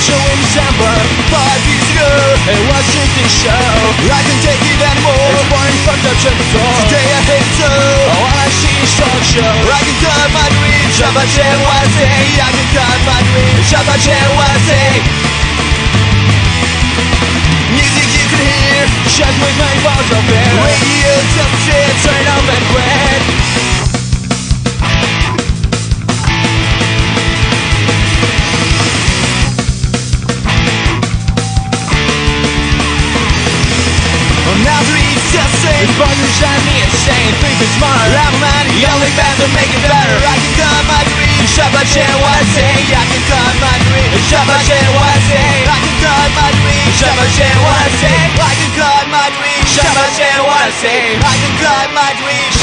show in December. 5 years ago, it was just a show. I can't take it anymore. It's boring, fucked up, shut the door. Today I hate it so. All I see is talk show. I can cut my dreams. Shabba Chewase. I can cut my dreams. Shabba Chewase. Music you can hear. Shut my mind balls up there. Radio tells me shit. Turn up and quit. Now the read's just saying it's fun to shine me insane. Think it's smart, I'm a man, the only band to make it better. I can cut my dreams, Shabba Chewase. I can cut my dreams, Shabba Chewase. I can cut my dreams, Shabba Chewase. I can cut my dreams, Shabba Chewase. I can cut my dreams,